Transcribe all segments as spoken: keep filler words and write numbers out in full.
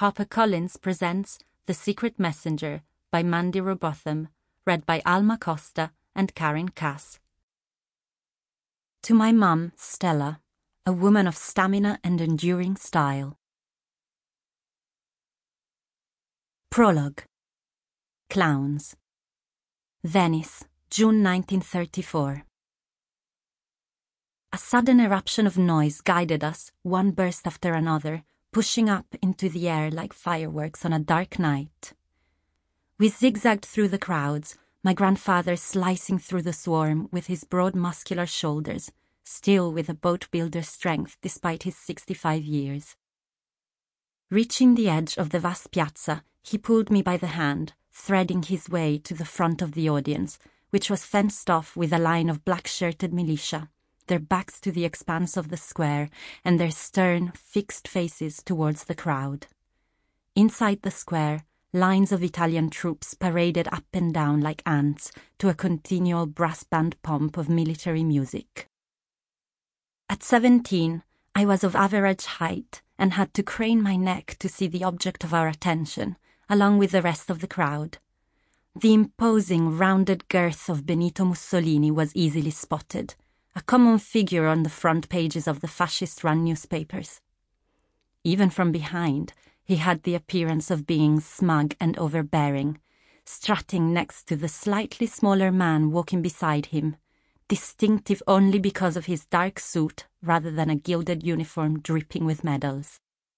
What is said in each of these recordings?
HarperCollins presents The Secret Messenger by Mandy Robotham, read by Alma Costa and Karen Cass. To my mum, Stella, a woman of stamina and enduring style. Prologue. Clowns. Venice, June nineteen thirty-four. A sudden eruption of noise guided us, one burst after another, pushing up into the air like fireworks on a dark night. We zigzagged through the crowds, my grandfather slicing through the swarm with his broad muscular shoulders, still with a boat builder's strength despite his sixty-five years. Reaching the edge of the vast piazza, he pulled me by the hand, threading his way to the front of the audience, which was fenced off with a line of black-shirted militia, their backs to the expanse of the square and their stern, fixed faces towards the crowd. Inside the square, lines of Italian troops paraded up and down like ants to a continual brass band pomp of military music. At seventeen, I was of average height and had to crane my neck to see the object of our attention, along with the rest of the crowd. The imposing, rounded girth of Benito Mussolini was easily spotted, a common figure on the front pages of the fascist-run newspapers. Even from behind, he had the appearance of being smug and overbearing, strutting next to the slightly smaller man walking beside him, distinctive only because of his dark suit rather than a gilded uniform dripping with medals.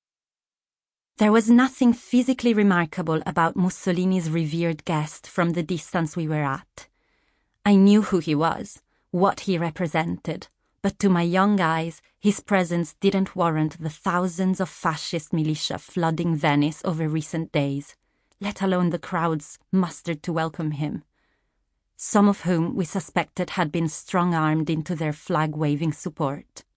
There was nothing physically remarkable about Mussolini's revered guest from the distance we were at. I knew who he was, what he represented, but to my young eyes, his presence didn't warrant the thousands of fascist militia flooding Venice over recent days, let alone the crowds mustered to welcome him, some of whom we suspected had been strong-armed into their flag-waving support.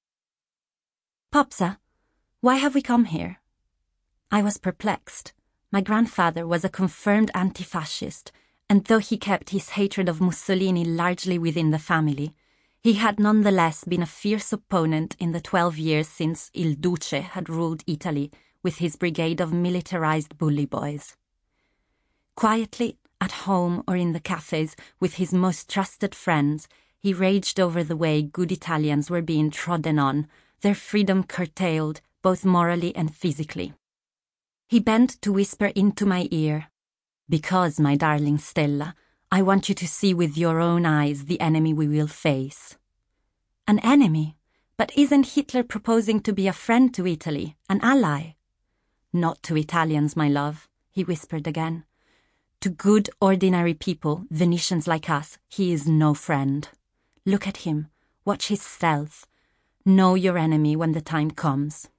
"Popsa, why have we come here?" I was perplexed. My grandfather was a confirmed anti-fascist, and though he kept his hatred of Mussolini largely within the family, he had nonetheless been a fierce opponent in the twelve years since Il Duce had ruled Italy with his brigade of militarized bully boys. Quietly, at home or in the cafes with his most trusted friends, he raged over the way good Italians were being trodden on, their freedom curtailed both morally and physically. He bent to whisper into my ear, "Because, my darling Stella, I want you to see with your own eyes the enemy we will face." An enemy? But isn't Hitler proposing to be a friend to Italy, an ally? "Not to Italians, my love," he whispered again. "To good, ordinary people, Venetians like us, he is no friend. Look at him, watch his stealth. Know your enemy when the time comes."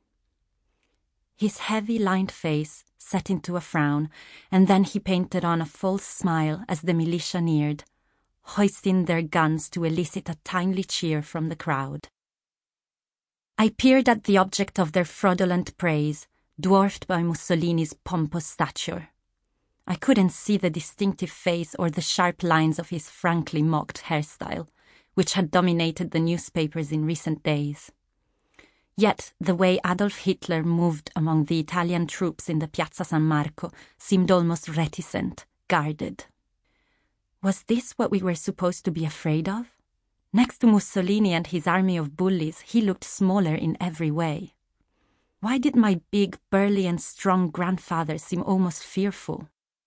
His heavy, lined face set into a frown, and then he painted on a false smile as the militia neared, hoisting their guns to elicit a timely cheer from the crowd. I peered at the object of their fraudulent praise, dwarfed by Mussolini's pompous stature. I couldn't see the distinctive face or the sharp lines of his frankly mocked hairstyle, which had dominated the newspapers in recent days. Yet the way Adolf Hitler moved among the Italian troops in the Piazza San Marco seemed almost reticent, guarded. Was this what we were supposed to be afraid of? Next to Mussolini and his army of bullies, he looked smaller in every way. Why did my big, burly and strong grandfather seem almost fearful?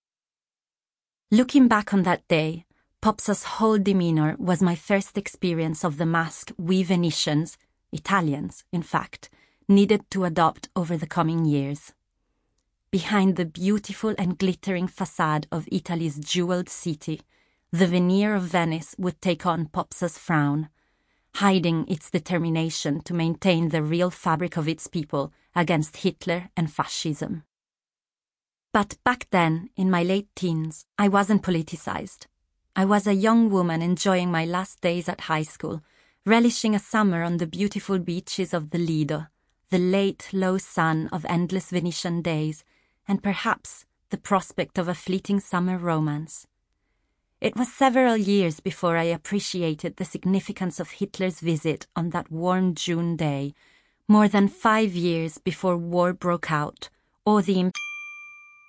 Looking back on that day, Popsa's whole demeanor was my first experience of the mask we Venetians, Italians, in fact, needed to adopt over the coming years. Behind the beautiful and glittering facade of Italy's jeweled city, the veneer of Venice would take on Popsa's frown, hiding its determination to maintain the real fabric of its people against Hitler and fascism. But back then, in my late teens, I wasn't politicized. I was a young woman enjoying my last days at high school, relishing a summer on the beautiful beaches of the Lido, the late, low sun of endless Venetian days, and perhaps the prospect of a fleeting summer romance. It was several years before I appreciated the significance of Hitler's visit on that warm June day, more than five years before war broke out, or the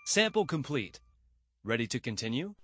Sample complete. Ready to continue?